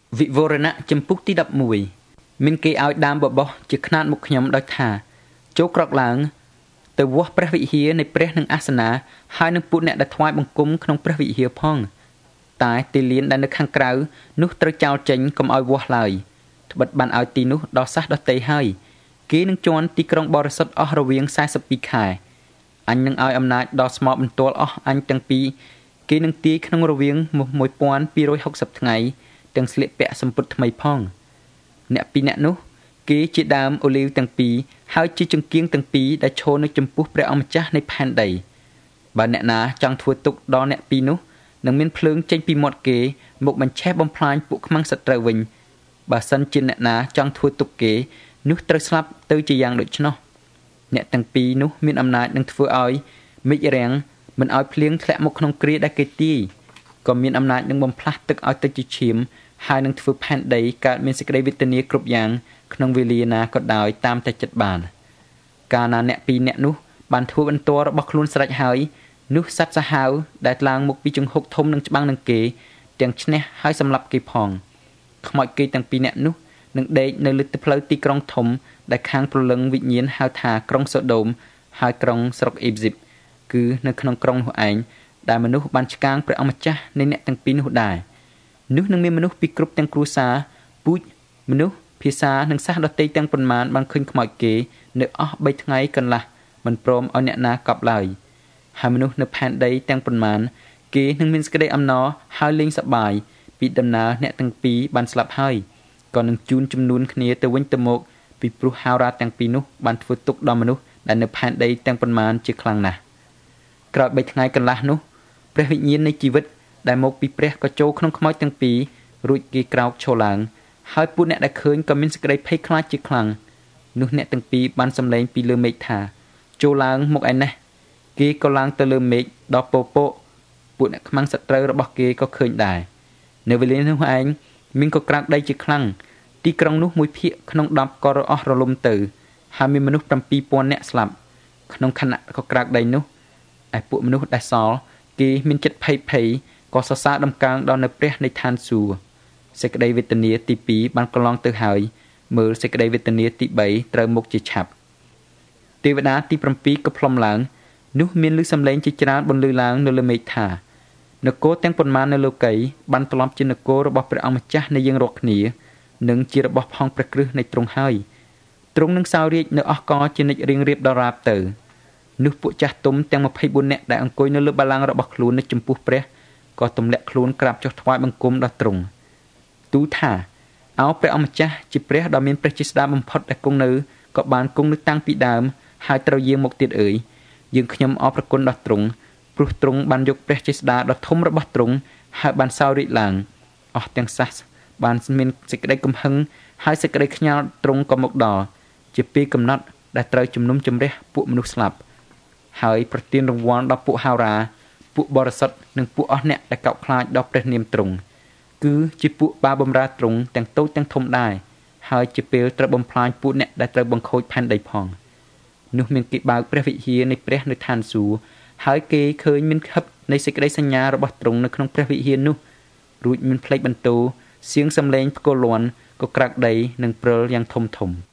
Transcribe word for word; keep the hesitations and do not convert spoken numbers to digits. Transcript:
វិវរណៈចំពុកទី11មានគេឲ្យដាមបបោះជាខ្នាតមុខខ្ញុំដោយថាចូលក្រកឡើងទៅវាស់ព្រះវិហារនៃព្រះនិងអាសនាហើយនឹងពួកអ្នកដែលថ្វាយបង្គំក្នុងព្រះវិហារផងតែទីលានដែលនៅខាងក្រៅនោះត្រូវចោលចេញកុំឲ្យវាស់ឡើយត្បិតបានឲ្យទីនោះដល់សះដតីហើយគេនឹងជន់ទីក្រុងបរិសុទ្ធអស់រវាងសែសិបពីរខែអញនឹងឲ្យអំណាចដល់ស្មោបន្ទាល់អស់អញទាំងពីរគេនឹងទាយក្នុងរវាងមួយពាន់ពីររយហុកសិបថ្ងៃទាំងស្លៀកពាក់សម្ពុតថ្មីផងអ្នកពីរអ្នកនោះគេជាដើមអូលីវទាំងពីរហើយជាចង្គៀងទាំងពីរដែលឈរនៅចំពោះព្រះអម្ចាស់នៃផែនដីបើអ្នកណាចង់ធ្វើទុកដល់អ្នកពីរនោះនឹងមានភ្លើងចេញពីមាត់គេមកបញ្ឆេះបំផ្លាញពួកខ្មាំងសត្រូវវិញបើសិនជាអ្នកណាចង់ធ្វើទុកគេនោះត្រូវស្លាប់ទៅជាយ៉ាងដូច្នោះអ្នកទាំងពីរនោះមានអំណាចនឹងធ្វើឲ្យមេឃរាំងមិនឲ្យភ្លៀងធ្លាក់មកក្នុងគ្រាដែលគេទាយក៏មានអំណាចនឹងបំផ្លាស់ទឹកឲ្យទៅជាឈាមហើយនឹងធ្វើផែនដីកើតមានសេចក្តីវេទនាគ្រប់យ៉ាងក្នុងវេលាណាក៏ដោយតាមតែចិត្តបានកាលណាអ្នកពីរអ្នកនោះបានធ្វើបន្ទាល់របស់ខ្លួនស្រេចហើយនោះសត្វសាហាវដែលឡើងមកពីជង្ហុកធំនឹងច្បាំងនឹងគេទាំងឈ្នះហើយសម្លាប់គេផងខ្មោចគេទាំងពីរអ្នកនោះនឹងដេកនៅលើទឹកផ្លូវទីក្រុងធំដែលខាងព្រលឹងវិញ្ញាណហៅថាក្រុងសូដូមហើយក្រុងស្រុកអេហ្ស៊ីបគឺនៅក្នុងក្រុងនោះឯងដែលមនុស្សបានឆ្កាងព្រះអម្ចាស់នៃអ្នកទាំងពីរនោះដែរនោះនឹងមានមនុស្សពីគ្រប់ទាំងគ្រួសារពូជមនុស្សភាសានិងសាសដទៃទាំងប៉ុន្មានបានឃើញខ្មោចគេនៅអស់បីថ្ងៃកន្លះមិនព្រមឲ្យអ្នកណាកប់ឡើយហើយមនុស្សនៅផែនដីទាំងប៉ុន្មានគេនឹងមានសេចក្តីអំណរហើយលេងសប្បាយពីដំណើរអ្នកទាំងពីរបានស្លាប់ហើយក៏នឹងជូនចំនួនគ្នាទៅវិញទៅមកពីព្រោះហោរាទាំងពីរនោះបានធ្វើទុកដល់មនុស្សដែលនៅផែនដីទាំងប៉ុន្មានជាខ្លាំងណាស់ក្រោយបីថ្ងៃកន្លះនោះព្រះវិញ្ញាណនៃជីវិតដែលមកពីព្រះក៏ចូលក្នុងខ្មោចទាំងពីររួចគេក្រោកឈរឡើងហើយពួកអ្នកដែលឃើញក៏មានសេចក្តីភ័យខ្លាចជាខ្លាំងនោះអ្នកទាំងពីរបានសម្លែងពីលើមេឃថាចូលឡើងមកឯនេះគេក៏ឡើងទៅលើមេឃដល់ពពកពួកអ្នកខ្មាំងសត្រូវរបស់គេក៏ឃើញដែរនៅវេលានោះឯងមានក៏ក្រាកដីជាខ្លាំងទីក្រុងនោះមួយភាគក្នុងដប់ក៏រអស់រលំទៅហើយមានមនុស្សប្រាំពីរពាន់នាក់ស្លាប់ក្នុងខណៈក៏ក្រាកដីនោះឯពួកមនុស្សដែលសល់គេមានចិត្តភ័យភ័យក៏សរសើរដំកើងដល់នៅព្រះនៃឋានសួគ៌សេចក្តីវេទនាទីពីរបានកន្លងទៅហើយមើលសេចក្តីវេទនាទីបីត្រូវមកជាឆាប់ទេវតាទីប្រាំពីរក៏ផ្លុំឡើងនោះមានឮសំឡេងជាច្រើនបន្លឺឡើងនៅលើមេឃថានគរទាំងប៉ុន្មាននៅលោកីបានត្រឡប់ជានគររបស់ព្រះអង្គម្ចាស់នៃយើងរាល់គ្នានិងជារបស់ផងព្រះគ្រឹះនៃទ្រង់ហើយទ្រង់នឹងសោយរាជនៅអស់កជានិច្ចរៀងរៀបដល់រាបទៅនោះពួកចាស់ទុំទាំងម្ភៃបួននាក់ដែលអង្គុយនៅលើបល្ល័ង្ករបស់ខ្លួននៅចំពោះព្រះក៏ទម្លាក់ខ្លួនក្រាបចុះថ្វាយបង្គំដល់ទ្រង់ទូលថាអោព្រះអម្ចាស់ជាព្រះដ៏មានព្រះជាស្ដាបំផុតដែលគង់នៅក៏បានគង់នៅតាំងពីដើមហើយត្រូវយាងមកទៀតអើយយើងខ្ញុំអរព្រគុណដល់ទ្រង់ព្រោះទ្រង់បានយកព្រះជាស្ដាដ៏ធំរបស់ទ្រង់ហើយបានសោយរាជឡើងអស់ទាំងសះបានមានសេចក្តីកំហឹងហើយសេចក្តីខ្ញាល់ទ្រង់ក៏មកដល់ជាពេលកំណត់ដែលត្រូវជំនុំជម្រះពួកមនុស្សស្លាប់ហើយប្រទានរង្វាន់ដល់ពួកហោរាពួកបរិសុទ្ធនិងពួកអស់អ្នកដែលកោតខ្លាចដល់ព្រះនាមទ្រង់គឺជាពួកបាបម្រើទ្រង់ទាំងតូចទាំងធំដែរហើយជាពេលត្រូវបំផ្លាញពួកអ្នកដែលត្រូវបង្ខូចផែនដីផងនោះមានគេបើកព្រះវិហារនៃព្រះនៅឋានសួគ៌ហើយគេឃើញមានហឹបនៃសេចក្តីសញ្ញារបស់ទ្រង់នៅក្នុងព្រះវិហារនោះរួចមានផ្លេចបន្ទោសៀងសំឡេងផ្គរលាន់ក៏ក្រាកដីនិងព្រិលយ៉ាងធំធំ